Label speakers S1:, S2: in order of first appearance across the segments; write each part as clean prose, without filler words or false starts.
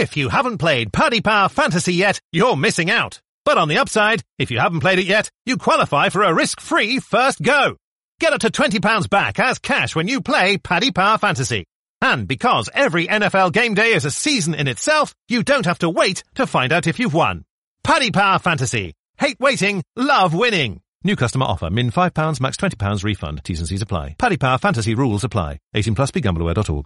S1: If you haven't played Paddy Power Fantasy yet, you're missing out. But on the upside, if you haven't played it yet, you qualify for a risk-free first go. Get up to £20 back as cash when you play Paddy Power Fantasy. And because every NFL game day is a season in itself, you don't have to wait to find out if you've won. Paddy Power Fantasy. Hate waiting, love winning. New customer offer. Min £5, max £20 refund. T's and C's apply. Paddy Power Fantasy rules apply. 18 plus. BeGambleAware.org.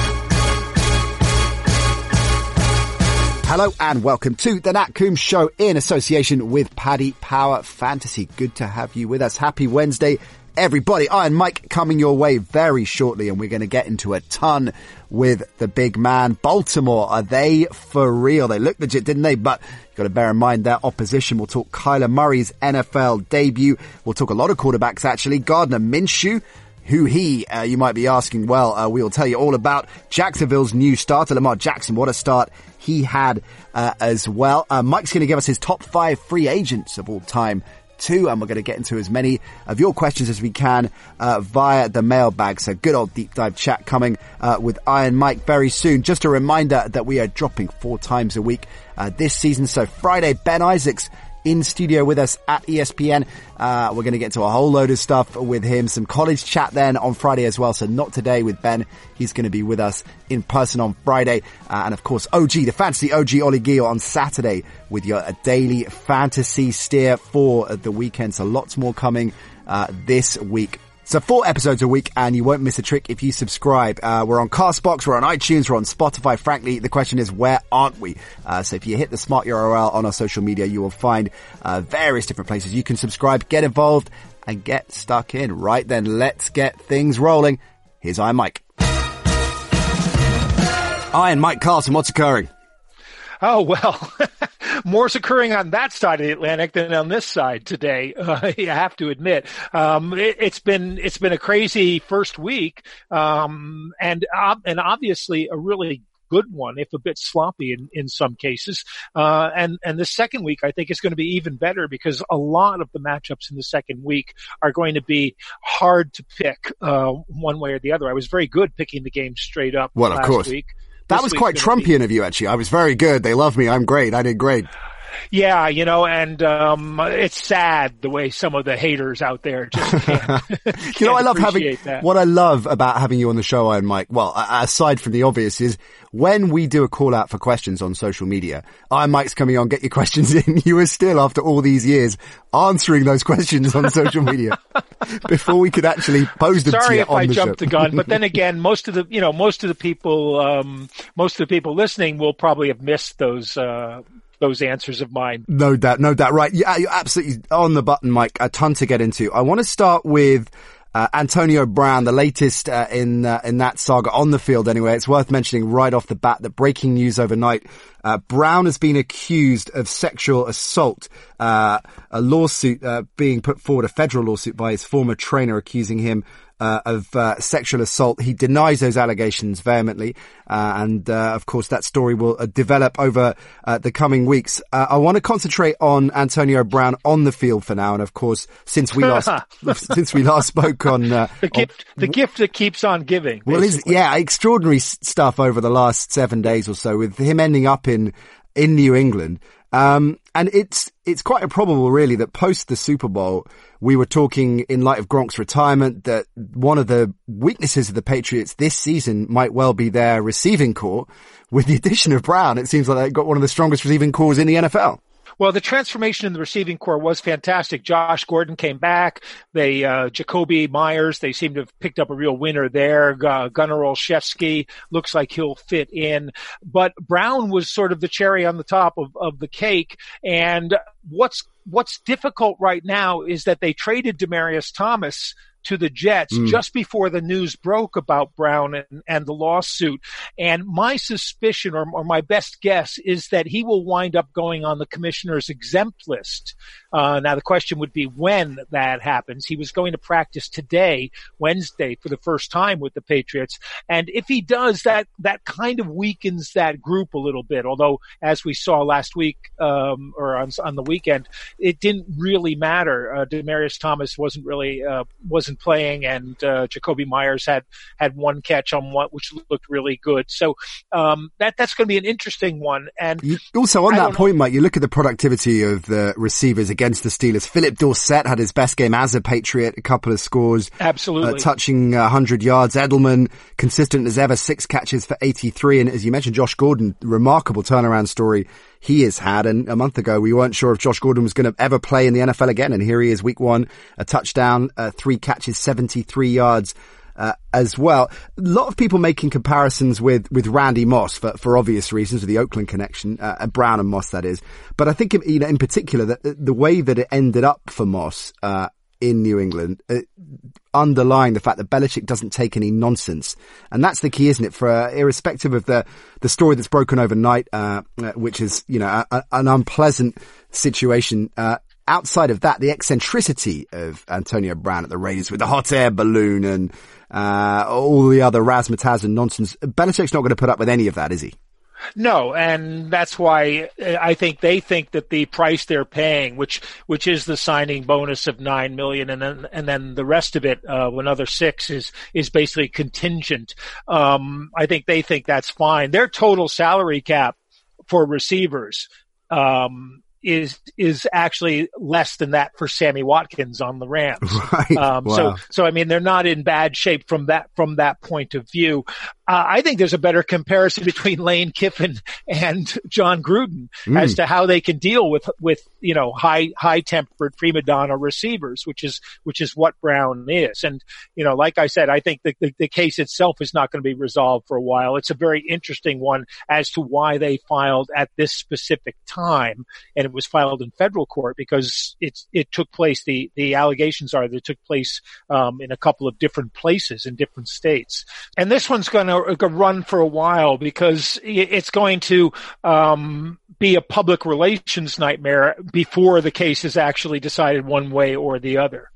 S2: Hello and welcome to the Nat Coombs Show in association with Paddy Power Fantasy. Good to have you with us. Happy Wednesday, everybody. Iron Mike coming your way very shortly, and we're going to get into a ton with the big man. Baltimore, are they for real? They looked legit, didn't they? But you've got to bear in mind their opposition. We'll talk Kyler Murray's NFL debut. We'll talk a lot of quarterbacks, actually. Gardner Minshew. Who he, you might be asking. Well, we'll tell you all about Jacksonville's new starter, Lamar Jackson. What a start he had as well. Mike's going to give us his top 5 free agents of all time too, and we're going to get into as many of your questions as we can via the mailbag. So good old deep dive chat coming with Iron Mike very soon. Just a reminder that we are dropping 4 times a week this season. So Friday, Ben Isaacs in studio with us at ESPN. We're going to get into a whole load of stuff with him. Some college chat then on Friday as well. So not today with Ben. He's going to be with us in person on Friday. And of course, OG, the fantasy OG Ollie Gill on Saturday with your daily fantasy steer for the weekend. So lots more coming this week. So 4 episodes a week, and you won't miss a trick if you subscribe. We're on Castbox, we're on iTunes, we're on Spotify. Frankly, the question is, where aren't we? So if you hit the smart URL on our social media, you will find various different places you can subscribe, get involved, and get stuck in. Right then, let's get things rolling. Here's Iron Mike. Iron Mike Carlson, what's occurring?
S3: Oh, well, more's occurring on that side of the Atlantic than on this side today. You have to admit, it's been a crazy first week, and obviously a really good one, if a bit sloppy in some cases. And the second week, I think, is going to be even better because a lot of the matchups in the second week are going to be hard to pick, one way or the other. I was very good picking the game straight up last week.
S2: That was quite Trumpian of you, actually. I was very good. They love me. I'm great. I did great.
S3: Yeah, and it's sad the way some of the haters out there just can't.
S2: I love what I love about having you on the show, Iron Mike. Well, aside from the obvious, is when we do a call out for questions on social media, Iron Mike's coming on, get your questions in. You are still, after all these years, answering those questions on social media before we could actually pose them to you on the show.
S3: Sorry if I jumped the gun, but then again, most of the people listening will probably have missed those answers of mine.
S2: No doubt. Right. Yeah, you're absolutely on the button, Mike. A ton to get into. I want to start with Antonio Brown, the latest in that saga on the field anyway. It's worth mentioning right off the bat that breaking news overnight. Brown has been accused of sexual assault. A lawsuit being put forward, a federal lawsuit by his former trainer accusing him of sexual assault. He denies those allegations vehemently, and of course that story will develop over the coming weeks. I want to concentrate on Antonio Brown on the field for now, and of course since we last spoke on
S3: the gift that keeps on giving.
S2: Well, extraordinary stuff over the last 7 days or so with him ending up in New England. And it's quite improbable really that post the Super Bowl, we were talking in light of Gronk's retirement that one of the weaknesses of the Patriots this season might well be their receiving core. With the addition of Brown, it seems like they've got one of the strongest receiving cores in the NFL.
S3: Well, the transformation in the receiving core was fantastic. Josh Gordon came back. Jacoby Myers, they seem to have picked up a real winner there. Gunnar Olszewski looks like he'll fit in. But Brown was sort of the cherry on the top of the cake. And what's difficult right now is that they traded Demaryius Thomas to the Jets just before the news broke about Brown and the lawsuit. And my suspicion or my best guess is that he will wind up going on the commissioner's exempt list. Now the question would be when that happens. He was going to practice today, Wednesday, for the first time with the Patriots. And if he does, that kind of weakens that group a little bit. Although, as we saw last week, or on the weekend, it didn't really matter. Demaryius Thomas wasn't wasn't playing, and Jacoby Myers had one catch on one, which looked really good. So that's going to be an interesting one. And
S2: also on that point, Mike, you look at the productivity of the receivers against the Steelers. Philip Dorsett had his best game as a Patriot, a couple of scores,
S3: absolutely
S2: touching 100 yards. Edelman, consistent as ever, 6 catches for 83. And as you mentioned, Josh Gordon, remarkable turnaround story he has had. And a month ago, we weren't sure if Josh Gordon was going to ever play in the NFL again. And here he is, week 1, a touchdown, 3 catches, 73 yards. As well. A lot of people making comparisons with Randy Moss for obvious reasons, with the Oakland connection, Brown and Moss, that is. But I think, in particular, that the way that it ended up for Moss, in New England, underlying the fact that Belichick doesn't take any nonsense. And that's the key, isn't it? For, irrespective of the story that's broken overnight, which is, an unpleasant situation, outside of that, the eccentricity of Antonio Brown at the Raiders with the hot air balloon and all the other razzmatazz and nonsense, Belichick's not going to put up with any of that, is he?
S3: No, and that's why I think they think that the price they're paying, which is the signing bonus of $9 million, and then the rest of it, another $6 million, is basically contingent. I think they think that's fine. Their total salary cap for receivers is actually less than that for Sammy Watkins on the Rams.
S2: Right. Wow.
S3: So I mean, they're not in bad shape from that point of view. I think there's a better comparison between Lane Kiffin and John Gruden as to how they can deal with high tempered prima donna receivers, which is what Brown is. And like I said, I think the case itself is not going to be resolved for a while. It's a very interesting one as to why they filed at this specific time, and it was filed in federal court because it took place. The allegations are that it took place in a couple of different places in different states, and this one's going to run for a while because it's going to be a public relations nightmare before the case is actually decided one way or the other.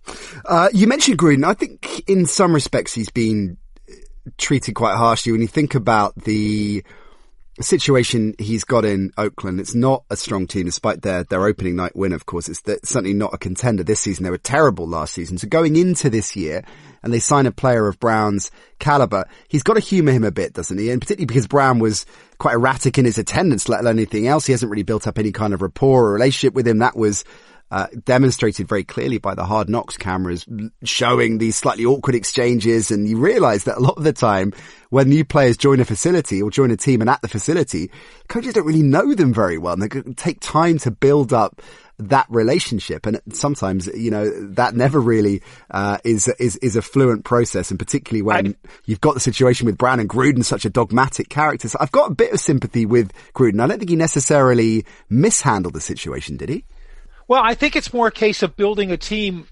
S2: You mentioned Gruden. I think in some respects he's been treated quite harshly. When you think about the situation he's got in Oakland, it's not a strong team despite their opening night win, of course. It's certainly not a contender this season. They were terrible last season. So going into this year, and they sign a player of Brown's caliber, he's got to humour him a bit, doesn't he? And particularly because Brown was quite erratic in his attendance, let alone anything else. He hasn't really built up any kind of rapport or relationship with him. That was demonstrated very clearly by the Hard Knocks cameras showing these slightly awkward exchanges. And you realise that a lot of the time when new players join a facility or join a team and at the facility, coaches don't really know them very well, and they're going to take time to build up that relationship. And sometimes, that never really is a fluent process, and particularly when you've got the situation with Brown and Gruden, such a dogmatic character. So I've got a bit of sympathy with Gruden. I don't think he necessarily mishandled the situation, did he?
S3: Well, I think it's more a case of building a team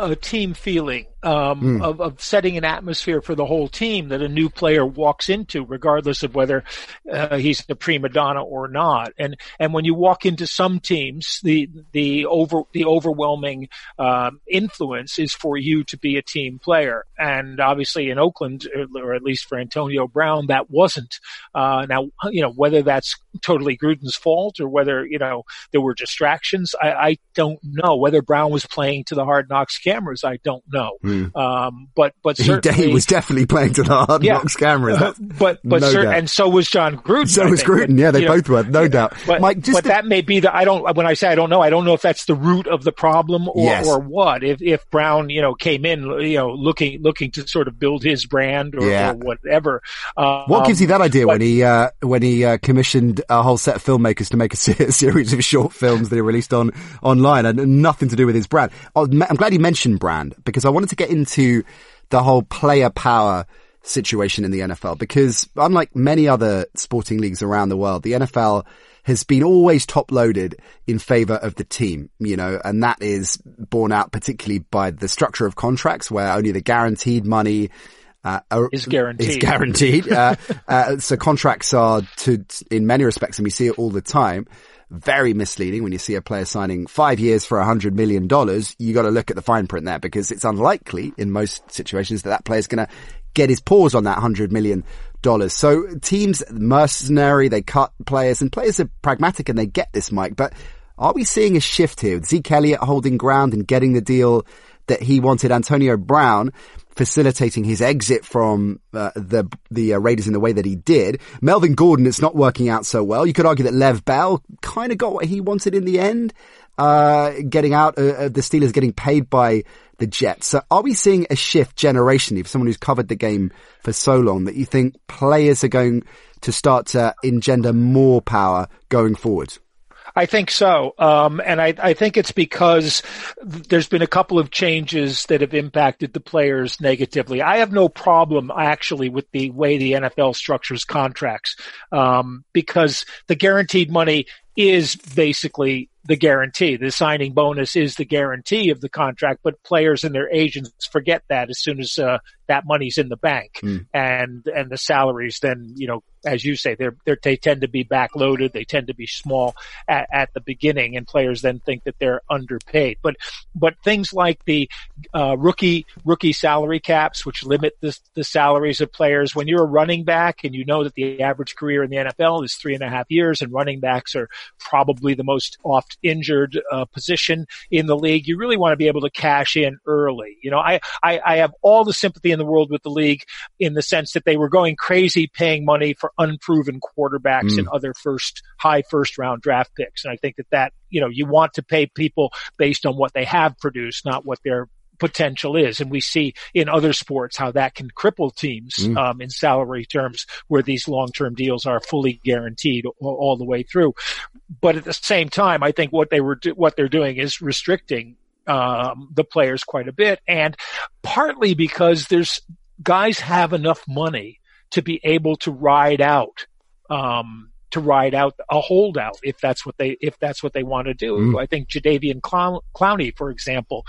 S3: feeling, of setting an atmosphere for the whole team that a new player walks into, regardless of whether he's a prima donna or not. And when you walk into some teams, the overwhelming influence is for you to be a team player. And obviously in Oakland, or at least for Antonio Brown, that wasn't. Now, whether that's totally Gruden's fault or whether, there were distractions, I don't know. Whether Brown was playing to the Hard Knocks cameras, I don't know. But certainly
S2: he was definitely playing to the Hard Knocks cameras.
S3: And so was John Gruden.
S2: So was Gruden. Yeah, they both were, no doubt. Mike,
S3: that may be when I say I don't know if that's the root of the problem or what. If Brown, came in, looking to sort of build his brand or whatever.
S2: What gives you that idea when he commissioned a whole set of filmmakers to make a series of short films that are released online and nothing to do with his brand? I'm glad you mentioned brand, because I wanted to get into the whole player power situation in the NFL, because unlike many other sporting leagues around the world, the NFL has been always top loaded in favor of the team, and that is borne out particularly by the structure of contracts where only the guaranteed money
S3: is guaranteed.
S2: So contracts are in many respects, and we see it all the time, very misleading. When you see a player signing 5 years for $100 million, you got to look at the fine print there, because it's unlikely in most situations that player's going to get his paws on that $100 million. So teams, mercenary, they cut players, and players are pragmatic and they get this, Mike. But are we seeing a shift here? Zeke Elliott holding ground and getting the deal that he wanted Antonio Brown facilitating his exit from the Raiders in the way that he did. Melvin Gordon, it's not working out so well. You could argue that Lev Bell kind of got what he wanted in the end, getting out, the Steelers getting paid by the Jets. So are we seeing a shift generationally for someone who's covered the game for so long that you think players are going to start to engender more power going forward?
S3: I think so. And I think it's because there's been a couple of changes that have impacted the players negatively. I have no problem actually with the way the NFL structures contracts, because the guaranteed money is basically the guarantee. The signing bonus is the guarantee of the contract, but players and their agents forget that as soon as that money's in the bank. And the salaries then, as you say, they tend to be backloaded. They tend to be small at the beginning, and players then think that they're underpaid. But things like the rookie salary caps, which limit the salaries of players. When you're a running back and you know that the average career in the NFL is 3.5 years, and running backs are probably the most oft injured position in the league, you really want to be able to cash in early. I have all the sympathy in the world with the league in the sense that they were going crazy paying money for unproven quarterbacks and other high first round draft picks. And I think that you want to pay people based on what they have produced, not what their potential is. And we see in other sports how that can cripple teams in salary terms, where these long-term deals are fully guaranteed all the way through. But at the same time, I think what they're doing is restricting the players quite a bit, and partly because guys have enough money to be able to ride out a holdout if that's what they want to do. I think Jadeveon Clowney, for example,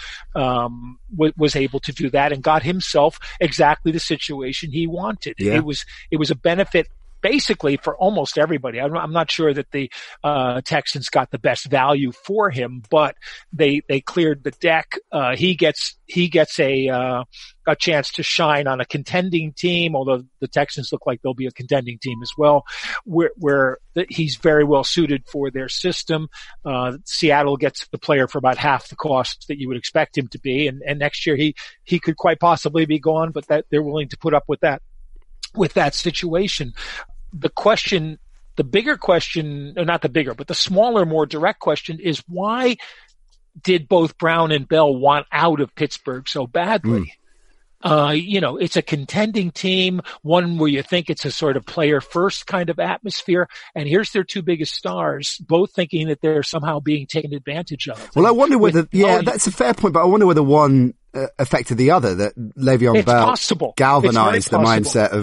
S3: was able to do that and got himself exactly the situation he wanted. Yeah. It was a benefit basically for almost everybody. I'm not sure that the Texans got the best value for him, but they cleared the deck. He gets a chance to shine on a contending team, although the Texans look like they'll be a contending team as well, where he's very well suited for their system. Seattle gets the player for about half the cost that you would expect him to be, and next year he could quite possibly be gone, but that they're willing to put up with that situation. The bigger question, or not the bigger, but the smaller, more direct question is, why did both Brown and Bell want out of Pittsburgh so badly? It's a contending team, one where you think it's a sort of player first kind of atmosphere. And here's their two biggest stars, both thinking that they're somehow being taken advantage of.
S2: Well, I wonder whether, that's a fair point, but I wonder whether one affected the other, that Le'Veon Bell galvanized the mindset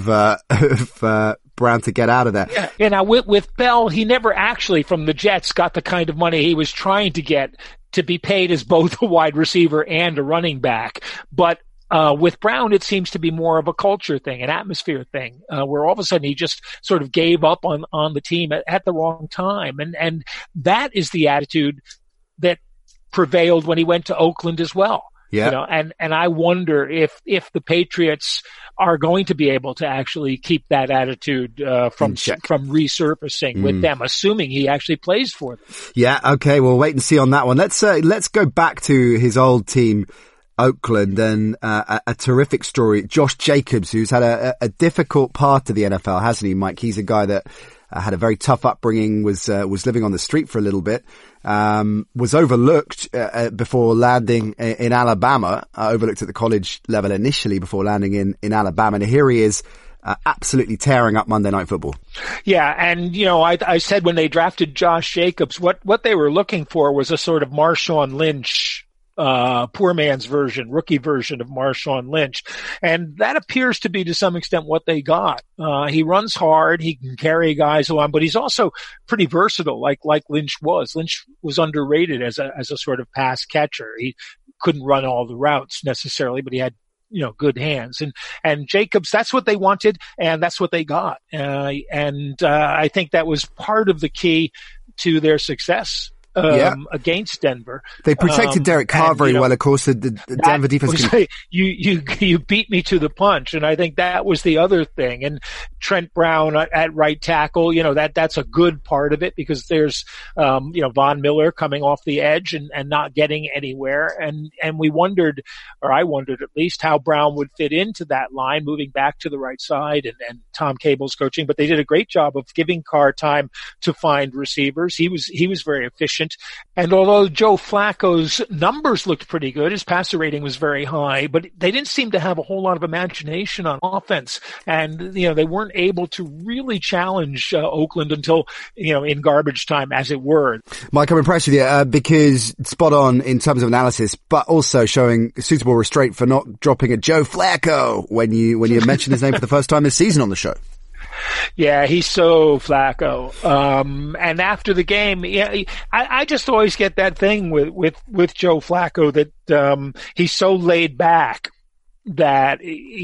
S2: of Brown to get out of there.
S3: Yeah. And now with Bell, he never actually from the Jets got the kind of money he was trying to get to be paid as both a wide receiver and a running back. But with Brown, it seems to be more of a culture thing, an atmosphere thing, where all of a sudden he just sort of gave up on the team at the wrong time. And that is the attitude that prevailed when he went to Oakland as well.
S2: Yeah.
S3: And I wonder if the Patriots are going to be able to actually keep that attitude from resurfacing with them, assuming he actually plays for them.
S2: Yeah. Okay. We'll wait and see on that one. Let's go back to his old team, Oakland, and a terrific story. Josh Jacobs, who's had a difficult path to the NFL, hasn't he, Mike? He's a guy that had a very tough upbringing, was living on the street for a little bit, was overlooked before landing in Alabama, overlooked at the college level initially before landing in Alabama. And here he is, absolutely tearing up Monday Night Football.
S3: Yeah, and I said when they drafted Josh Jacobs, what they were looking for was a sort of Marshawn Lynch, poor man's rookie version of Marshawn Lynch. And that appears to be to some extent what they got. He runs hard. He can carry guys along, but he's also pretty versatile, like Lynch was. Lynch was underrated as a sort of pass catcher. He couldn't run all the routes necessarily, but he had, good hands. And Jacobs, that's what they wanted, and that's what they got. I think that was part of the key to their success against Denver.
S2: They protected Derek Carr very well, of course. The Denver defense.
S3: You beat me to the punch, and I think that was the other thing. And Trent Brown at right tackle, that's a good part of it, because there's Von Miller coming off the edge and not getting anywhere. And we wondered, or I wondered at least, how Brown would fit into that line, moving back to the right side, and Tom Cable's coaching. But they did a great job of giving Carr time to find receivers. He was very efficient. And although Joe Flacco's numbers looked pretty good, his passer rating was very high, but they didn't seem to have a whole lot of imagination on offense. And, they weren't able to really challenge Oakland until, in garbage time, as it were.
S2: Mike, I'm impressed with you because spot on in terms of analysis, but also showing suitable restraint for not dropping a Joe Flacco when you mentioned his name for the first time this season on the show.
S3: Yeah, he's so Flacco. And after the game, I just always get that thing with Joe Flacco that he's so laid back that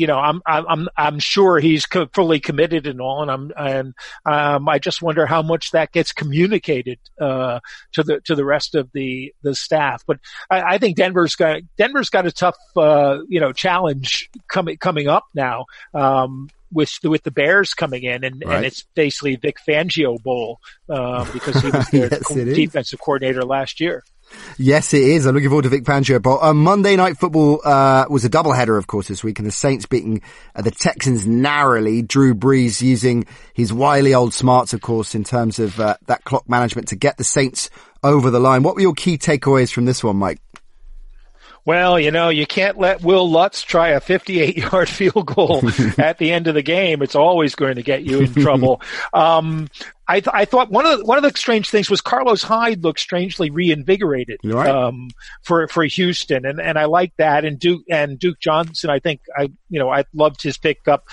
S3: I'm sure he's fully committed and all, and I just wonder how much that gets communicated to the rest of the staff. But I think Denver's got a tough challenge coming up now. With the Bears coming in, and it's basically Vic Fangio Bowl, because he was their defensive coordinator last year.
S2: Yes, it is. I'm looking forward to Vic Fangio Bowl. Monday Night Football was a doubleheader, of course, this week, and the Saints beating the Texans narrowly. Drew Brees using his wily old smarts, of course, in terms of that clock management to get the Saints over the line. What were your key takeaways from this one, Mike?
S3: Well, you can't let Will Lutz try a 58-yard field goal at the end of the game. It's always going to get you in trouble. I thought one of the strange things was Carlos Hyde looked strangely reinvigorated, for Houston. And I like that. And Duke Johnson, I think I loved his pickup.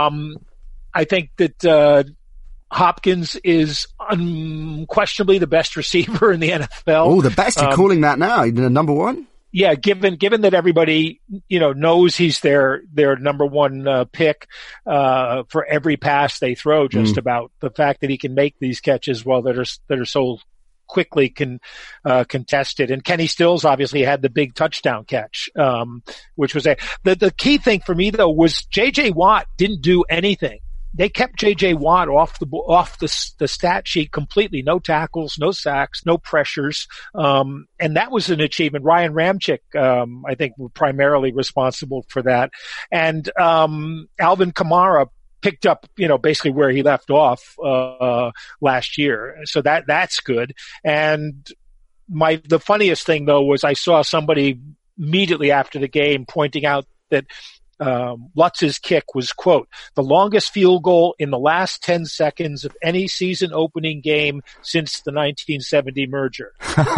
S3: I think that, Hopkins is unquestionably the best receiver in the NFL.
S2: Oh, the best? You're calling that now? Number one?
S3: Yeah, given that everybody, knows he's their number one pick for every pass they throw, just about, the fact that he can make these catches that are so quickly contested. And Kenny Stills obviously had the big touchdown catch, which was the key thing for me though was J.J. Watt didn't do anything. They kept J.J. Watt off the stat sheet completely. No tackles, no sacks, no pressures. And that was an achievement. Ryan Ramczyk, I think, were primarily responsible for that. And Alvin Kamara picked up, basically where he left off last year. So that's good. And the funniest thing though was I saw somebody immediately after the game pointing out that Lutz's kick was, quote, the longest field goal in the last 10 seconds of any season opening game since the 1970 merger.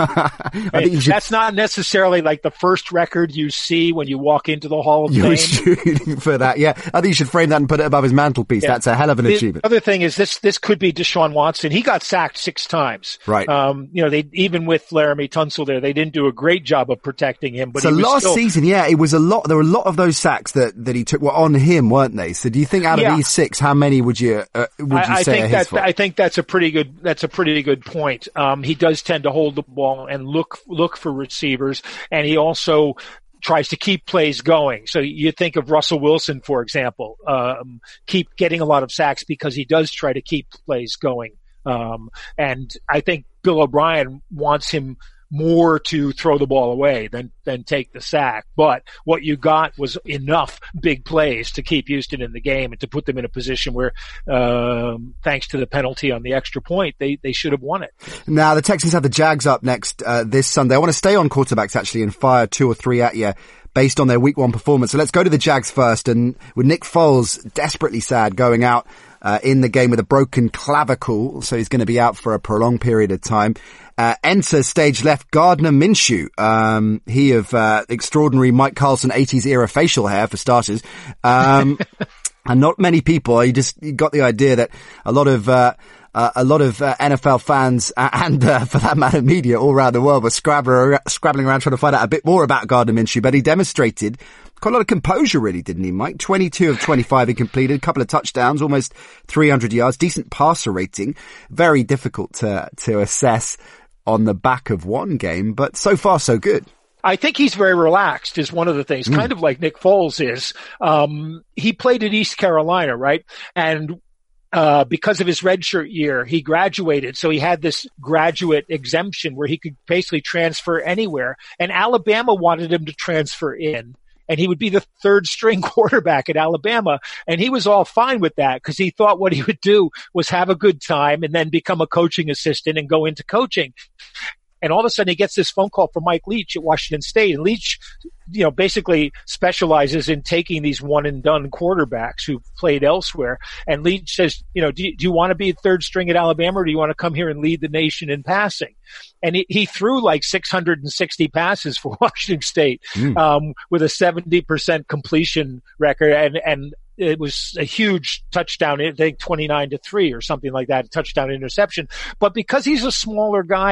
S3: That's not necessarily like the first record you see when you walk into the Hall of Fame.
S2: You're shooting for that, yeah. I think you should frame that and put it above his mantelpiece. Yeah. That's a hell of an achievement.
S3: The other thing is this could be Deshaun Watson. He got sacked 6 times.
S2: Right.
S3: They even with Laramie Tunsil there, they didn't do a great job of protecting him. But
S2: so last season, yeah, it was a lot. There were a lot of those sacks that he took were on him, weren't they? So do you think out of these 6, how many would you say are his fault?
S3: I think that's a pretty good point. He does tend to hold the ball and look for receivers, and he also tries to keep plays going. So you think of Russell Wilson, for example, keep getting a lot of sacks because he does try to keep plays going. And I think Bill O'Brien wants him more to throw the ball away than take the sack. But what you got was enough big plays to keep Houston in the game and to put them in a position where, thanks to the penalty on the extra point, they should have won it.
S2: Now, the Texans have the Jags up next this Sunday. I want to stay on quarterbacks, actually, and fire 2 or 3 at you based on their week 1 performance. So let's go to the Jags first. And with Nick Foles desperately sad going out in the game with a broken clavicle, so he's going to be out for a prolonged period of time. Enter stage left Gardner Minshew. He of extraordinary Mike Carlson 80s era facial hair, for starters. And not many people. You got the idea that a lot of NFL fans and for that matter media all around the world were scrabbling around trying to find out a bit more about Gardner Minshew, but he demonstrated quite a lot of composure, really, didn't he, Mike? 22 of 25 he completed, a couple of touchdowns, almost 300 yards, decent passer rating. Very difficult to assess on the back of one game, but so far so good.
S3: I think he's very relaxed is one of the things, kind of like Nick Foles is. He played at East Carolina, right? And because of his redshirt year, he graduated. So he had this graduate exemption where he could basically transfer anywhere. And Alabama wanted him to transfer in. And he would be the third string quarterback at Alabama. And he was all fine with that because he thought what he would do was have a good time and then become a coaching assistant and go into coaching. And all of a sudden he gets this phone call from Mike Leach at Washington State. And Leach, basically specializes in taking these one and done quarterbacks who've played elsewhere. And Leach says, do you want to be third string at Alabama or do you want to come here and lead the nation in passing? And he threw like 660 passes for Washington State, with a 70% completion record. And it was a huge touchdown, I think 29-3 or something like that, a touchdown interception. But because he's a smaller guy,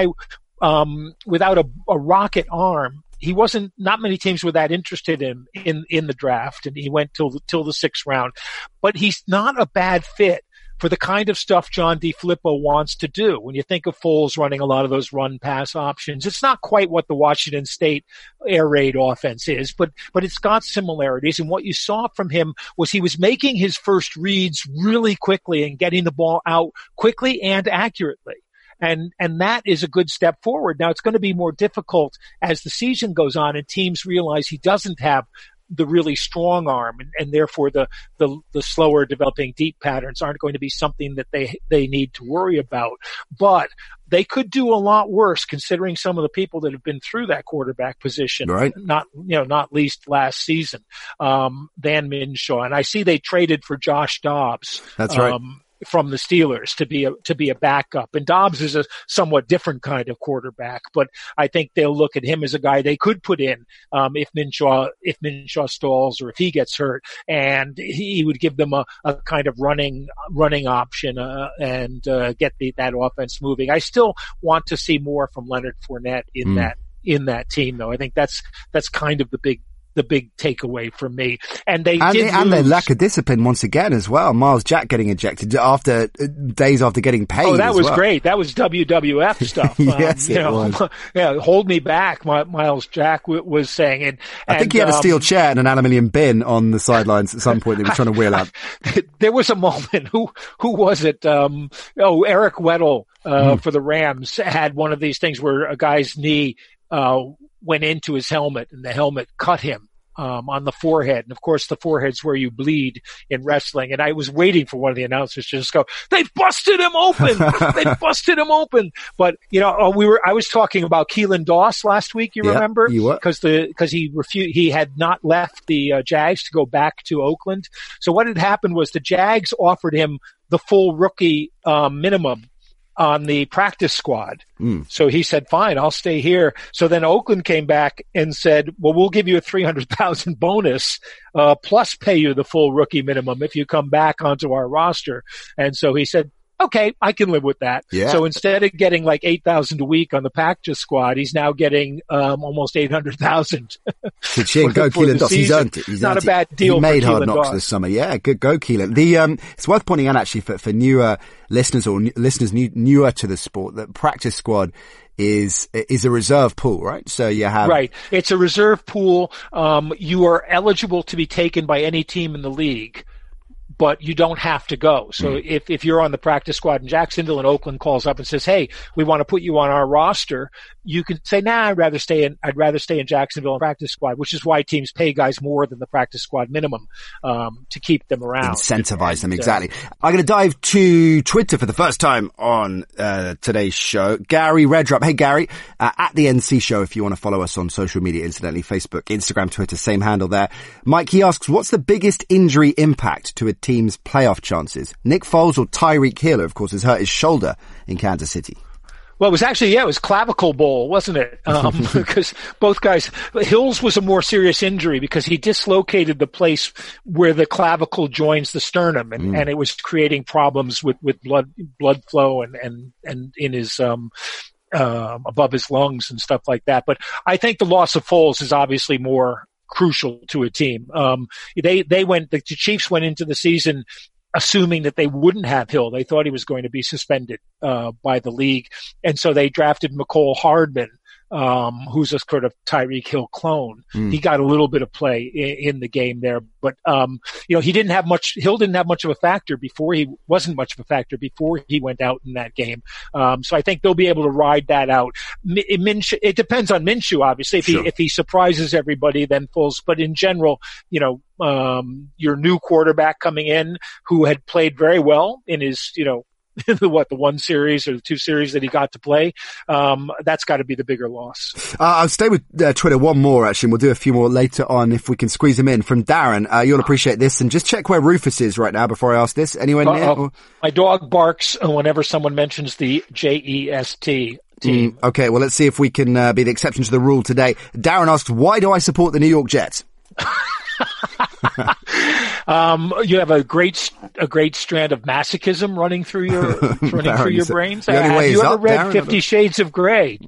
S3: without a rocket arm, not many teams were that interested in the draft, and he went till the sixth round. But he's not a bad fit for the kind of stuff John DeFilippo wants to do. When you think of Foles running a lot of those run-pass options, it's not quite what the Washington State air raid offense is, but it's got similarities. And what you saw from him was he was making his first reads really quickly and getting the ball out quickly and accurately. And that is a good step forward. Now it's going to be more difficult as the season goes on and teams realize he doesn't have the really strong arm, and therefore the slower developing deep patterns aren't going to be something that they need to worry about. But they could do a lot worse considering some of the people that have been through that quarterback position,
S2: right?
S3: Not least last season, Van Minshaw. And I see they traded for Josh Dobbs.
S2: That's right.
S3: From the Steelers to be a backup. And Dobbs is a somewhat different kind of quarterback, but I think they'll look at him as a guy they could put in, if Minshaw stalls or if he gets hurt, and he would give them a kind of running option, and get that offense moving. I still want to see more from Leonard Fournette in that team though. I think that's kind of the big takeaway from me. And their
S2: lack of discipline once again as well. Miles Jack getting ejected days after getting paid.
S3: Oh, that was great. That was WWF stuff.
S2: Yes, it was.
S3: Yeah, hold me back, Miles Jack was saying. And
S2: I think he had a steel chair and an aluminium bin on the sidelines at some point. They were trying to wheel out.
S3: There was a moment. Who was it? Eric Weddle for the Rams had one of these things where a guy's knee went into his helmet and the helmet cut him on the forehead. And of course the forehead's where you bleed in wrestling. And I was waiting for one of the announcers to just go, "They've busted him open. They've busted him open." But I was talking about Keelan Doss last week, remember?
S2: You were.
S3: Because he had not left the Jags to go back to Oakland. So what had happened was the Jags offered him the full rookie minimum on the practice squad. So he said, "Fine, I'll stay here." So then Oakland came back and said, "Well, we'll give you a $300,000 bonus, plus pay you the full rookie minimum if you come back onto our roster." And so he said, "Okay, I can live with that."
S2: Yeah.
S3: So instead of getting like $8,000 a week on the practice squad, he's now getting almost $800,000.
S2: Go Keelan Doss. He's earned it. He's
S3: not a bad deal.
S2: He made
S3: for
S2: Hard
S3: Keelan
S2: Knocks
S3: Doss
S2: this summer. Yeah, good go Keelan. It's worth pointing out actually for newer listeners or listeners newer to the sport that practice squad is a reserve pool, right? So you have
S3: right. It's a reserve pool. You are eligible to be taken by any team in the league, but you don't have to go. So if you're on the practice squad in Jacksonville and Oakland calls up and says, "Hey, we want to put you on our roster," you can say, "Nah, I'd rather stay in Jacksonville and practice squad," which is why teams pay guys more than the practice squad minimum, to keep them around.
S2: Incentivize them, exactly. I'm going to dive to Twitter for the first time on, today's show. Gary Redrup. Hey, Gary, at the NC Show, if you want to follow us on social media, incidentally, Facebook, Instagram, Twitter, same handle there. Mike, he asks, what's the biggest injury impact to a team's playoff chances? Nick Foles or Tyreek Hill, of course, has hurt his shoulder in Kansas City.
S3: Well, it was clavicle bowl, wasn't it? Because both guys, Hills was a more serious injury because he dislocated the place where the clavicle joins the sternum, and it was creating problems with blood flow and in his, above his lungs and stuff like that. But I think the loss of Foles is obviously more crucial to a team. The Chiefs went into the season assuming that they wouldn't have Hill. They thought he was going to be suspended by the league, and so they drafted Mecole Hardman, who's a sort of Tyreek Hill clone. He got a little bit of play in the game there, but Hill didn't have much of a factor before he went out in that game. So I think they'll be able to ride that out. It depends on Minshew, obviously. If he surprises everybody, then Foles. But in general, your new quarterback coming in who had played very well in his, the one series or the two series that he got to play, that's got to be the bigger loss.
S2: I'll stay with Twitter one more, actually, and we'll do a few more later on if we can squeeze them in. From Darren, you'll appreciate this, and just check where Rufus is right now before I ask this. Anywhere near?
S3: My dog barks whenever someone mentions the JEST team.
S2: Okay, well, let's see if we can be the exception to the rule today. Darren asks, why do I support the New York Jets?
S3: You have a great strand of masochism running through your brains. Have you ever read 50 Shades of Grey?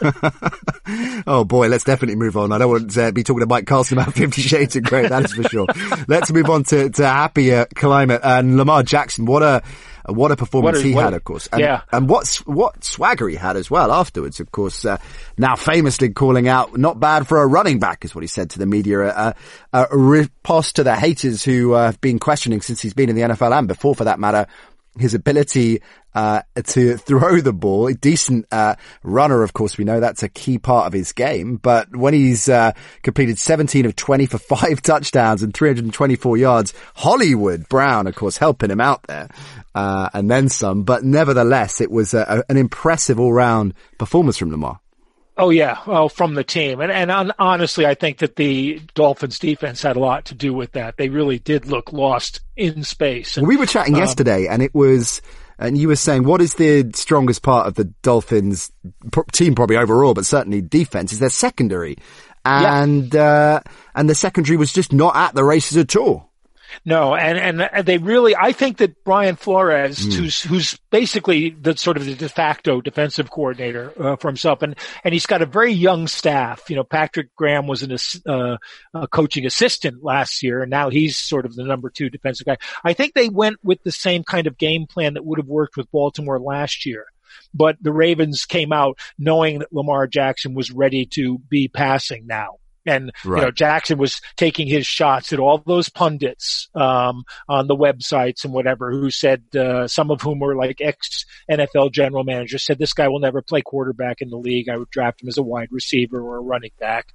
S2: Oh boy, let's definitely move on. I don't want to be talking to Mike Carlson about 50 Shades of Grey, that is for sure. Let's move on to happier climate. And Lamar Jackson, what a performance he had, of course. And what swagger he had as well afterwards, of course. Now famously calling out, not bad for a running back, is what he said to the media. A riposte to the haters who have been questioning since he's been in the NFL and before, for that matter, his ability to throw the ball. A decent runner, of course, we know that's a key part of his game. But when he's completed 17 of 20 for 5 touchdowns and 324 yards, Hollywood Brown, of course, helping him out there, and then some. But nevertheless, it was an impressive all-round performance from Lamar.
S3: Oh yeah, well, from the team. And honestly, I think that the Dolphins defense had a lot to do with that. They really did look lost in space. And,
S2: we were chatting yesterday, and you were saying, what is the strongest part of the Dolphins team, probably overall, but certainly defense, is their secondary. And the secondary was just not at the races at all.
S3: No, and they really, I think that Brian Flores, who's basically the sort of the de facto defensive coordinator for himself, and he's got a very young staff. Patrick Graham was a coaching assistant last year, and now he's sort of the number 2 defensive guy. I think they went with the same kind of game plan that would have worked with Baltimore last year. But the Ravens came out knowing that Lamar Jackson was ready to be passing now. And, Jackson was taking his shots at all those pundits, on the websites and whatever, who said, some of whom were like ex-NFL general managers, said this guy will never play quarterback in the league. I would draft him as a wide receiver or a running back.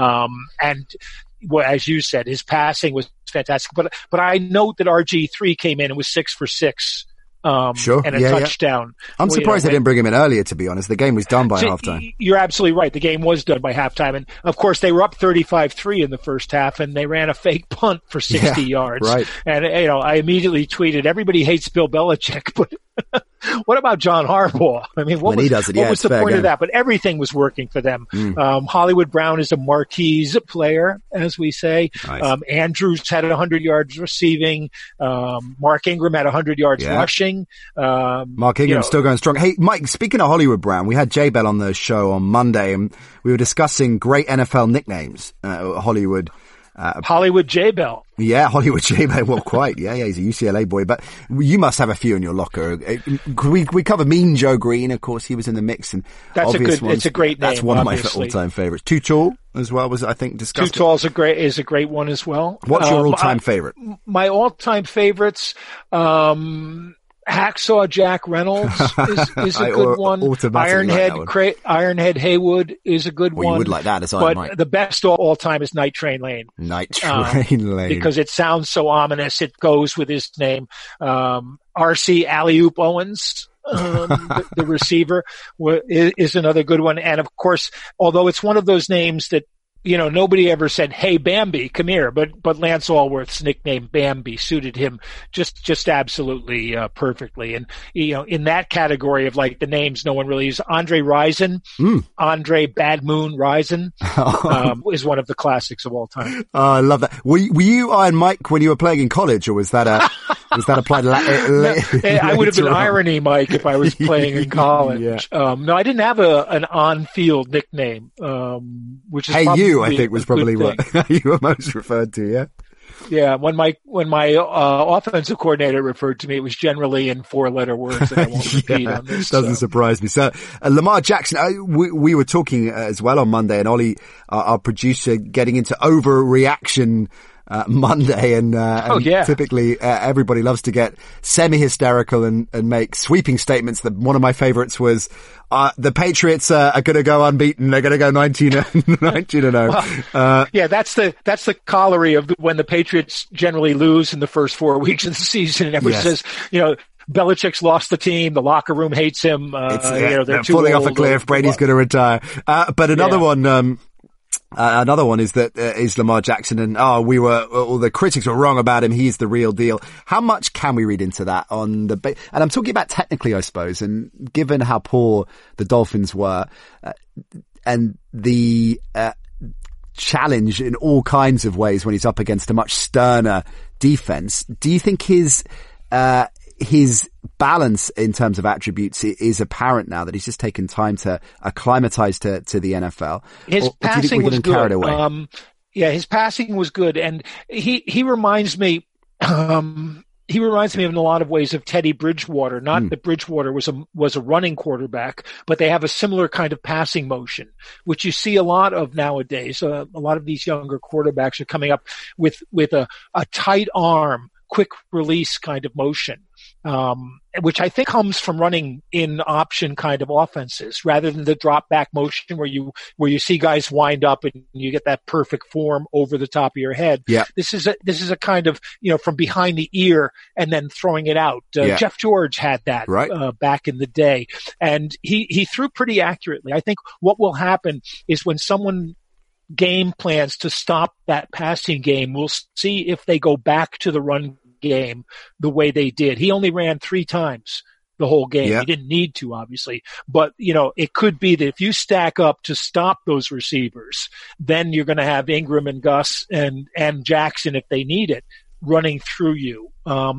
S3: And as you said, his passing was fantastic. But I note that RG3 came in and was 6 for 6. And a touchdown.
S2: I'm surprised they didn't bring him in earlier, to be honest. The game was done by halftime.
S3: You're absolutely right. The game was done by halftime. And of course, they were up 35-3 in the first half, and they ran a fake punt for 60 yards.
S2: Right.
S3: And, I immediately tweeted, everybody hates Bill Belichick, but what about John Harbaugh? I mean, what was the point of that? But everything was working for them. Hollywood Brown is a marquise player, as we say.
S2: Nice.
S3: Andrews had 100 yards receiving. Mark Ingram had 100 yards rushing.
S2: Mark Ingram still going strong. Hey, Mike, speaking of Hollywood Brown, we had J-Bell on the show on Monday, and we were discussing great NFL nicknames. Hollywood
S3: J-Bell.
S2: Yeah, Hollywood J-Bell. Well, quite. Yeah, he's a UCLA boy. But you must have a few in your locker. We covered Mean Joe Green, of course. He was in the mix. And
S3: it's a great name.
S2: That's one
S3: obviously.
S2: of my all-time favorites. Too Tall as well was, I think, discussed.
S3: Too Tall is a great one as well.
S2: What's your all-time favorite?
S3: My all-time favorites, Hacksaw Jack Reynolds is a good one. Ironhead Haywood is a good one.
S2: You would like that, as I might.
S3: But the best all time is Night Train Lane.
S2: Night Train Lane.
S3: Because it sounds so ominous. It goes with his name. R.C. Alley-Oop Owens. The receiver is another good one. And of course, although it's one of those names that, nobody ever said, "Hey, Bambi, come here." But Lance Allworth's nickname Bambi suited him just absolutely perfectly. And in that category of like the names no one really uses, Andre Rison, Andre Bad Moon Rison, is one of the classics of all time.
S2: I love that. Were you Iron Mike when you were playing in college, or was that applied?
S3: I would have been Irony Mike if I was playing in college. No, I didn't have an on-field nickname, which is
S2: Hey You, I think, was probably what you were most referred to, yeah?
S3: Yeah, when my offensive coordinator referred to me, it was generally in 4-letter words that I won't repeat on this.
S2: Doesn't surprise me. So Lamar Jackson, we were talking as well on Monday, and Ollie, our producer, getting into overreaction Monday, and typically everybody loves to get semi-hysterical and make sweeping statements. One of my favorites was the Patriots are going to go unbeaten. They're going to go 19-0.
S3: Well, that's the corollary of when the Patriots generally lose in the first 4 weeks of the season, and everyone says, Belichick's lost the team. The locker room hates him. They're
S2: falling off a cliff. Brady's going to retire. But another one. Another one is Lamar Jackson, and all the critics were wrong about him. He's the real deal. How much can we read into that and I'm talking about technically, I suppose, and given how poor the Dolphins were, and the challenge in all kinds of ways when he's up against a much sterner defense. Do you think his balance in terms of attributes is apparent now that he's just taken time to acclimatize to the NFL?
S3: His passing was good. His passing was good, and he reminds me. He reminds me in a lot of ways of Teddy Bridgewater. Not that Bridgewater was a running quarterback, but they have a similar kind of passing motion, which you see a lot of nowadays. A lot of these younger quarterbacks are coming up with a tight arm, quick release kind of motion, which I think comes from running in option kind of offenses rather than the drop back motion where you see guys wind up and you get that perfect form over the top of your head.
S2: Yeah.
S3: This is a kind of, from behind the ear and then throwing it out. Jeff George had that back in the day, and he threw pretty accurately. I think what will happen is when someone game plans to stop that passing game, we'll see if they go back to the run game the way they did. He only ran 3 times the whole game.
S2: Yeah.
S3: He didn't need to, obviously, but it could be that if you stack up to stop those receivers, then you're going to have Ingram and Gus and Jackson, if they need it, running through you.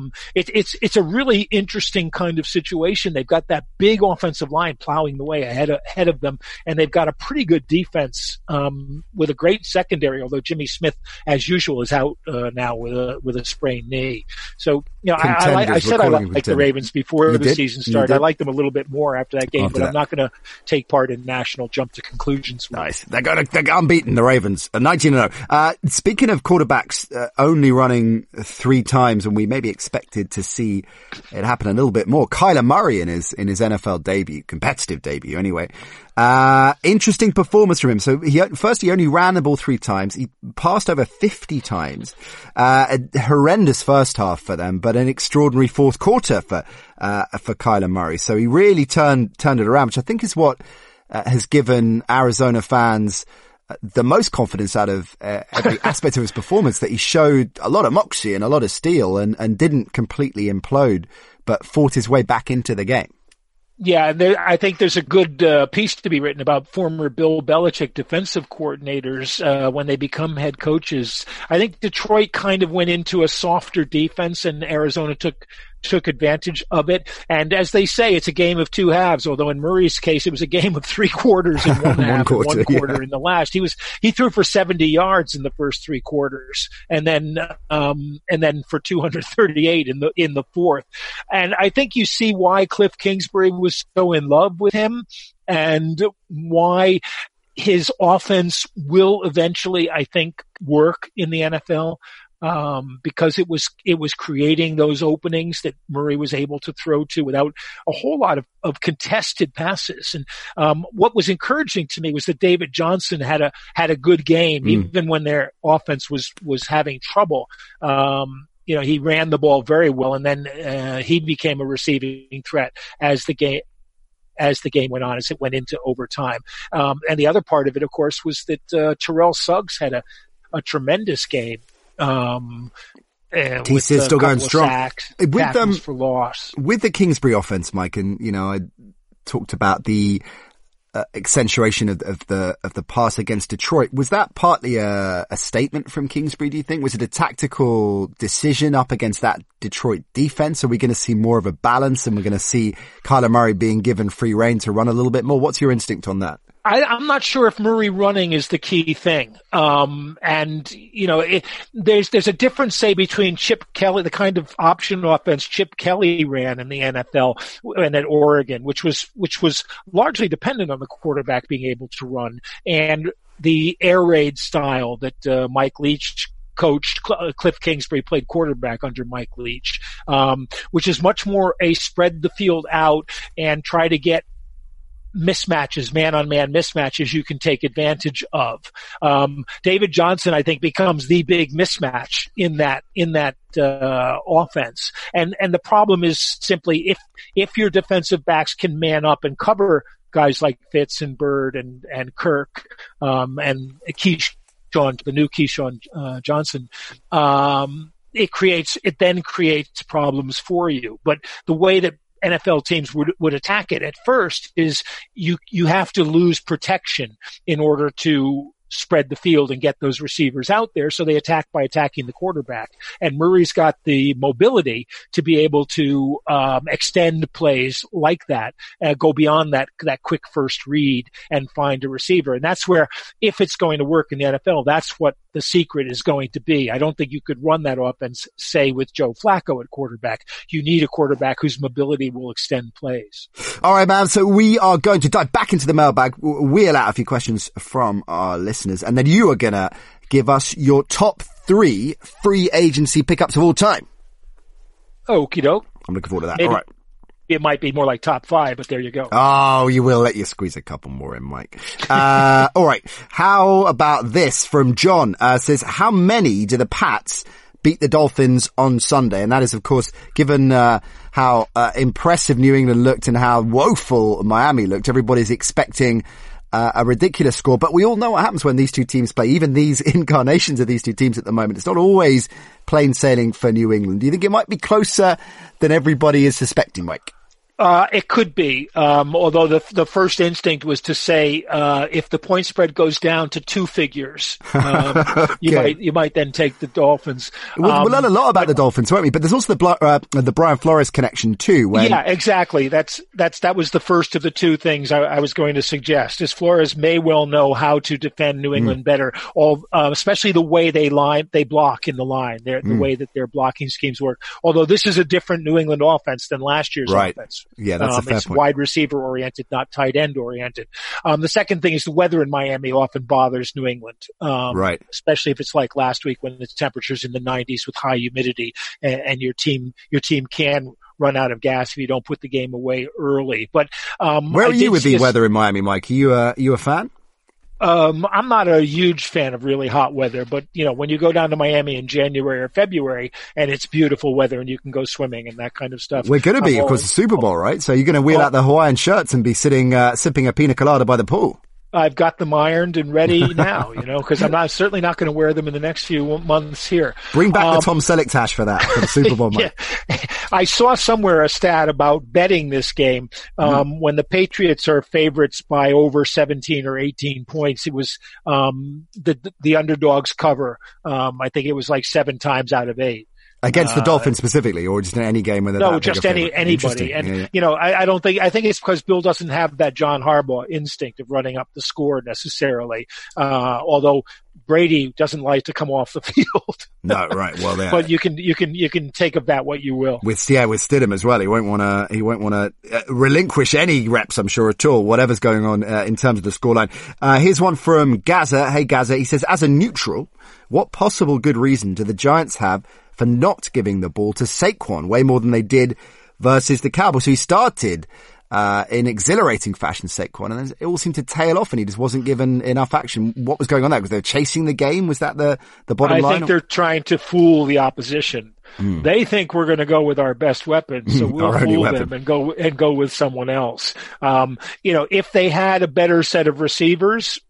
S3: It's a really interesting kind of situation. They've got that big offensive line plowing the way ahead of them, and they've got a pretty good defense with a great secondary. Although Jimmy Smith, as usual, is out now with a sprained knee. So I said I liked the Ravens before the season started. I liked them a little bit more after that game, but I'm not going to take part in national jump to conclusions.
S2: Nice. They're unbeaten, the Ravens, 19-0. Speaking of quarterbacks only running 3 times, and we maybe expected to see it happen a little bit more. Kyler Murray in his NFL debut, competitive debut anyway. Interesting performance from him. So he only ran the ball 3 times. He passed over 50 times. A horrendous first half for them, but an extraordinary fourth quarter for Kyler Murray. So he really turned it around, which I think is what has given Arizona fans the most confidence out of every aspect of his performance, that he showed a lot of moxie and a lot of steel and didn't completely implode, but fought his way back into the game.
S3: Yeah, I think there's a good piece to be written about former Bill Belichick defensive coordinators when they become head coaches. I think Detroit kind of went into a softer defense, and Arizona took advantage of it. And as they say, it's a game of 2 halves, although in Murray's case, it was a game of 3 quarters in one half and 1 quarter in the last. He threw for 70 yards in the first 3 quarters, and then for 238 in the fourth. And I think you see why Cliff Kingsbury was so in love with him, and why his offense will eventually, I think, work in the NFL. Because it was creating those openings that Murray was able to throw to without a whole lot of contested passes. And what was encouraging to me was that David Johnson had a good game, even when their offense was having trouble. He ran the ball very well, and then he became a receiving threat as the game went on, as it went into overtime. And the other part of it, of course, was that Terrell Suggs had a tremendous game.
S2: TC's still going strong
S3: sacks, with for loss.
S2: With the Kingsbury offense, Mike, and I talked about the accentuation of the pass against Detroit. Was that partly a statement from Kingsbury, do you think? Was it a tactical decision up against that Detroit defense? Are we going to see more of a balance, and we're going to see Kyler Murray being given free rein to run a little bit more? What's your instinct on that?
S3: I'm not sure if Murray running is the key thing. And, there's a difference, say, between Chip Kelly, the kind of option offense Chip Kelly ran in the NFL and at Oregon, which was largely dependent on the quarterback being able to run, and the air raid style that Mike Leach coached. Cliff Kingsbury played quarterback under Mike Leach, which is much more a spread the field out and try to get mismatches, man-on-man mismatches you can take advantage of. David Johnson, I think, becomes the big mismatch in that offense. And the problem is simply if your defensive backs can man up and cover guys like Fitz and Bird and Kirk, and the new Keyshawn Johnson, it then creates problems for you. But the way that NFL teams would attack it at first is you have to lose protection in order to spread the field and get those receivers out there. So they attack by attacking the quarterback. And Murray's got the mobility to be able to extend plays like that, go beyond that quick first read and find a receiver. And that's where, if it's going to work in the NFL, that's what the secret is going to be. I don't think you could run that offense, say, with Joe Flacco at quarterback. You need a quarterback whose mobility will extend plays.
S2: All right, man. So we are going to dive back into the mailbag, wheel out a few questions from our listeners, and then you are going to give us your top 3 free agency pickups of all time.
S3: Okie doke.
S2: I'm looking forward to that.
S3: Maybe.
S2: All right.
S3: It might be more like top 5, but there you go.
S2: Oh, you will let you squeeze a couple more in, Mike. All right. How about this from John? Says, how many do the Pats beat the Dolphins on Sunday? And that is, of course, given how impressive New England looked and how woeful Miami looked, everybody's expecting a ridiculous score. But we all know what happens when these two teams play, even these incarnations of these two teams at the moment. It's not always plain sailing for New England. Do you think it might be closer than everybody is suspecting, Mike?
S3: It could be, although the first instinct was to say, if the point spread goes down to 2 figures, you might then take the Dolphins.
S2: We'll learn a lot about the Dolphins, won't we? But there's also the Brian Flores connection too.
S3: Yeah, exactly. That was the first of the 2 things I was going to suggest, is Flores may well know how to defend New England better, especially the way they block in the line, the way that their blocking schemes work. Although this is a different New England offense than last year's offense.
S2: Yeah, that's a fair
S3: it's
S2: point.
S3: Wide receiver oriented, not tight end oriented. The second thing is the weather in Miami often bothers New England.
S2: Right.
S3: Especially if it's like last week when the temperature's in the 90s with high humidity and your team can run out of gas if you don't put the game away early. But,
S2: where are you with the weather in Miami, Mike? Are you a fan?
S3: I'm not a huge fan of really hot weather, but when you go down to Miami in January or February and it's beautiful weather and you can go swimming and that kind of stuff.
S2: We're going to be, of course, the Super Bowl, right? So you're going to wheel out the Hawaiian shirts and be sitting, sipping a pina colada by the pool.
S3: I've got them ironed and ready now, because I'm certainly not going to wear them in the next few months here.
S2: Bring back the Tom Selleck tash for the Super Bowl, Mike.
S3: Yeah. I saw somewhere a stat about betting this game. When the Patriots are favorites by over 17 or 18 points, it was the underdogs cover. I think it was like 7 times out of 8.
S2: Against the Dolphins specifically, or just in any game where they're
S3: no, just anybody. And I think it's because Bill doesn't have that John Harbaugh instinct of running up the score necessarily. Although Brady doesn't like to come off the field.
S2: No, right. Well, yeah.
S3: But you can take of that what you will.
S2: With Stidham as well. He won't want to relinquish any reps, I'm sure, at all, whatever's going on, in terms of the scoreline. Here's one from Gaza. Hey, Gaza. He says, as a neutral, what possible good reason do the Giants have for not giving the ball to Saquon way more than they did versus the Cowboys? So he started in exhilarating fashion, Saquon, and it all seemed to tail off and he just wasn't given enough action. What was going on there? Was they chasing the game? Was that the bottom line?
S3: I think they're trying to fool the opposition. They think we're going to go with our best weapon, so we'll fool them and go with someone else. If they had a better set of receivers,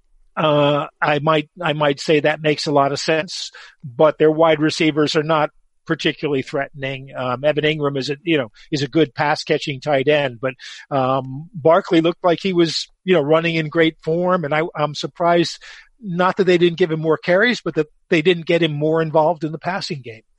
S3: I might say that makes a lot of sense, but their wide receivers are not particularly threatening. Evan Ingram is a good pass catching tight end, but Barkley looked like he was running in great form, and I'm surprised not that they didn't give him more carries, but that they didn't get him more involved in the passing game.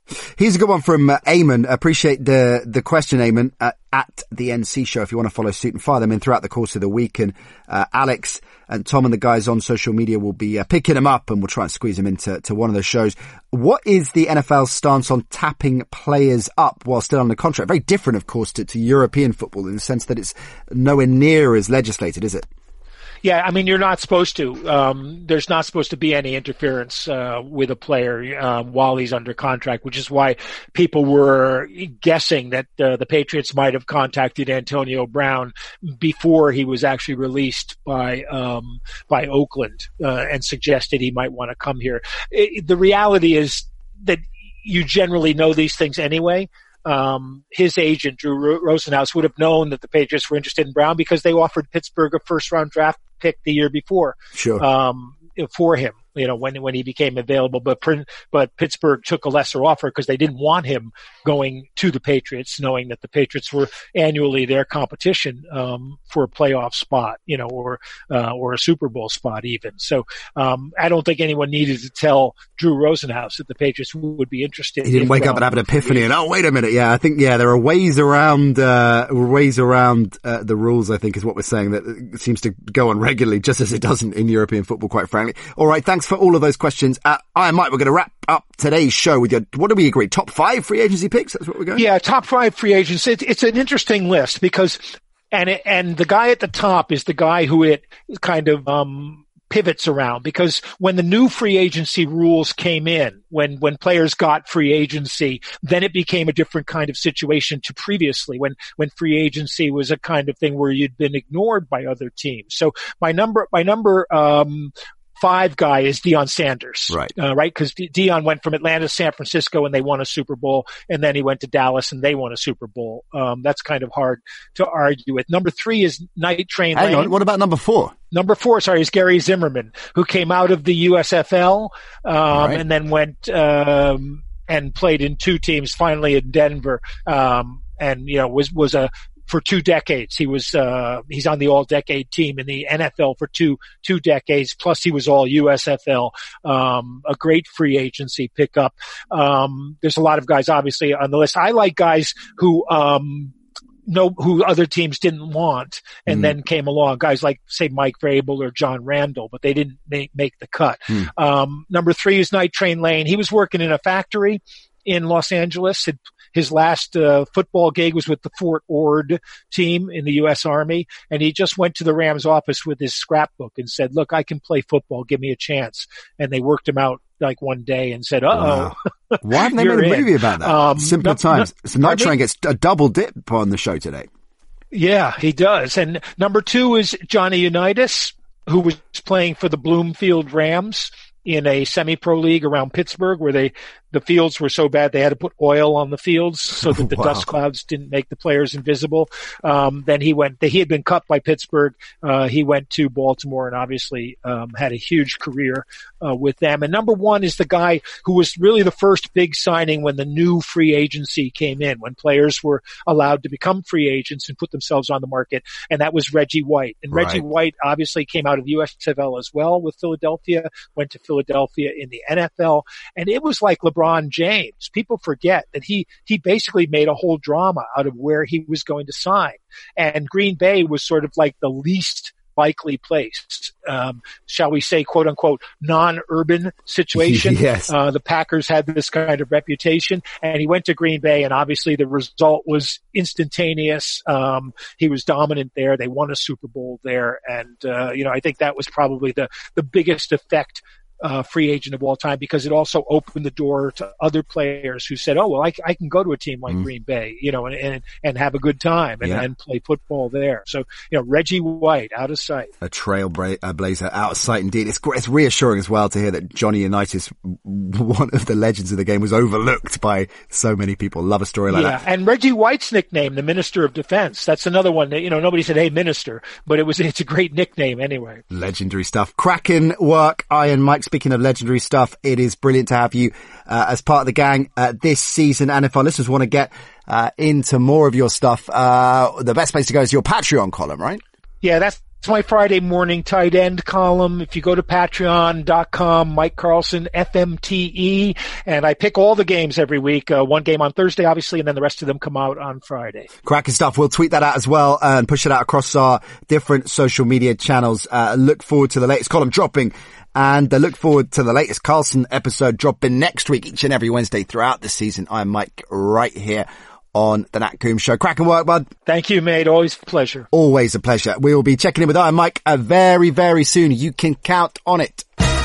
S2: Here's a good one from Eamon. Appreciate the question, Eamon, at the NC Show. If you want to follow suit and fire them in throughout the course of the week. And Alex and Tom and the guys on social media will be picking them up, and we'll try and squeeze them into one of the shows. What is the NFL's stance on tapping players up while still under contract? Very different, of course, to European football in the sense that it's nowhere near as legislated, is it?
S3: Yeah, I mean, you're not supposed to. There's not supposed to be any interference with a player while he's under contract, which is why people were guessing that the Patriots might have contacted Antonio Brown before he was actually released by Oakland and suggested he might want to come here. The reality is that you generally know these things anyway. His agent, Drew Rosenhaus, would have known that the Patriots were interested in Brown because they offered Pittsburgh a first-round draft pick the year before.
S2: Sure.
S3: For him, when he became available, but Pittsburgh took a lesser offer because they didn't want him going to the Patriots, knowing that the Patriots were annually their competition, for a playoff spot, or a Super Bowl spot even. So, I don't think anyone needed to tell Drew Rosenhaus that the Patriots would be interested.
S2: He didn't wake up and have an epiphany and, wait a minute. Yeah, I think, there are ways around the rules, I think is what we're saying, that seems to go on regularly, just as it doesn't in European football, quite frankly. All right. Thanks for all of those questions. I and Mike, we're going to wrap up today's show with what do we agree? Top 5 free agency picks? That's what we're going?
S3: Yeah, top 5 free agents. It's an interesting list because, and the guy at the top is the guy who it kind of, pivots around, because when the new free agency rules came in, when players got free agency, then it became a different kind of situation to previously when free agency was a kind of thing where you'd been ignored by other teams. So my number 5 guy is Deion Sanders.
S2: Right.
S3: Right? Because Deion went from Atlanta to San Francisco and they won a Super Bowl, and then he went to Dallas and they won a Super Bowl. That's kind of hard to argue with. Number 3 is Night Train Lane.
S2: Hang on, what about number 4?
S3: Number 4, is Gary Zimmerman, who came out of the USFL,
S2: right.
S3: and then went, and played in 2 teams, finally in Denver, and, was for 2 decades. He's on the all-decade team in the NFL for two decades. Plus he was all USFL, a great free agency pickup. There's a lot of guys obviously on the list. I like guys who other teams didn't want and then came along. Guys like, say, Mike Vrabel or John Randall, but they didn't make the cut. Number 3 is Night Train Lane. He was working in a factory in Los Angeles. His last football gig was with the Fort Ord team in the U.S. Army, and he just went to the Rams office with his scrapbook and said, "Look, I can play football. Give me a chance." And they worked him out like one day and said, "Uh-oh."
S2: Wow. Why haven't they made a movie about that? Simpler times. So Night Train gets a double dip on the show today.
S3: Yeah, he does. And number 2 is Johnny Unitas, who was playing for the Bloomfield Rams in a semi-pro league around Pittsburgh, where the fields were so bad they had to put oil on the fields so that the dust clouds didn't make the players invisible. Then he had been cut by Pittsburgh. He went to Baltimore and obviously had a huge career with them. And number 1 is the guy who was really the first big signing when the new free agency came in, when players were allowed to become free agents and put themselves on the market, and that was Reggie White. And Reggie White obviously came out of USFL as well with Philadelphia, went to Philadelphia in the NFL, and it was like LeBron James. People forget that he basically made a whole drama out of where he was going to sign. And Green Bay was sort of like the least likely place, shall we say, quote unquote, non-urban situation.
S2: Yes.
S3: The Packers had this kind of reputation, and he went to Green Bay, and obviously the result was instantaneous. He was dominant there. They won a Super Bowl there. And, I think that was probably the biggest effect free agent of all time, because it also opened the door to other players who said, "Oh, well, I can go to a team like Green Bay, and have a good time and play football there." So, Reggie White out of sight.
S2: A trailblazer out of sight indeed. It's reassuring as well to hear that Johnny Unitas, one of the legends of the game, was overlooked by so many people. Love a story like that.
S3: And Reggie White's nickname, the Minister of Defense, that's another one that, nobody said, "Hey, Minister," but it's a great nickname anyway.
S2: Legendary stuff. Cracking work, Ian Mike. Speaking of legendary stuff, it is brilliant to have you as part of the gang this season. And if our listeners want to get into more of your stuff, the best place to go is your Patreon column, right?
S3: Yeah, that's It's my Friday morning tight end column. If you go to patreon.com, Mike Carlson, FMTE, and I pick all the games every week. One game on Thursday, obviously, and then the rest of them come out on Friday.
S2: Cracking stuff. We'll tweet that out as well and push it out across our different social media channels. Look forward to the latest column dropping. And look forward to the latest Carlson episode dropping next week, each and every Wednesday throughout the season. I'm Mike, right here on the Nat Coombs Show. Cracking work, bud.
S3: Thank you, mate. Always a pleasure.
S2: Always a pleasure. We will be checking in with Iron Mike very, very soon. You can count on it.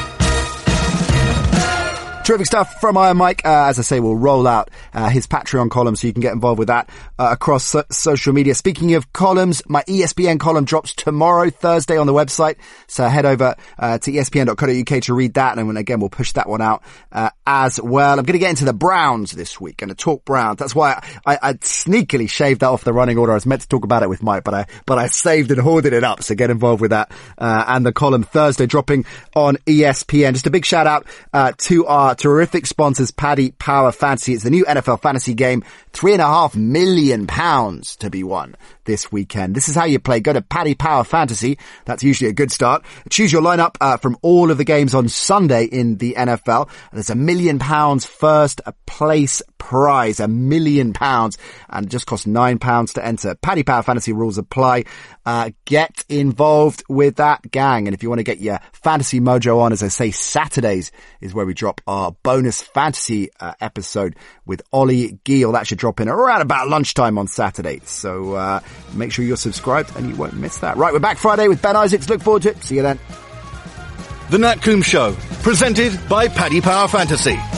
S2: Terrific stuff from Iron Mike. As I say, we'll roll out his Patreon column so you can get involved with that across social media. Speaking of columns, my ESPN column drops tomorrow, Thursday, on the website. So head over to espn.co.uk to read that. And again, we'll push that one out as well. I'm going to get into the Browns this week. Going to talk Browns. That's why I sneakily shaved that off the running order. I was meant to talk about it with Mike, but I saved and hoarded it up. So get involved with that. And the column Thursday dropping on ESPN. Just a big shout out to our terrific sponsors, Paddy Power Fantasy. It's the new NFL fantasy game. £3.5 million to be won this weekend. This is how you play. Go to Paddy Power Fantasy. That's usually a good start. Choose your lineup from all of the games on Sunday in the NFL. There's £1 million first place prize, £1 million, and it just costs £9 to enter. Paddy Power Fantasy rules apply. Get involved with that, gang. And if you want to get your fantasy mojo on, as I say, Saturdays is where we drop our bonus fantasy episode with Ollie Giel. That should drop in around about lunchtime on Saturday. So make sure you're subscribed and you won't miss that. Right, we're back Friday with Ben Isaacs. Look forward to it. See you then.
S4: The Nat Coombs Show, presented by Paddy Power Fantasy.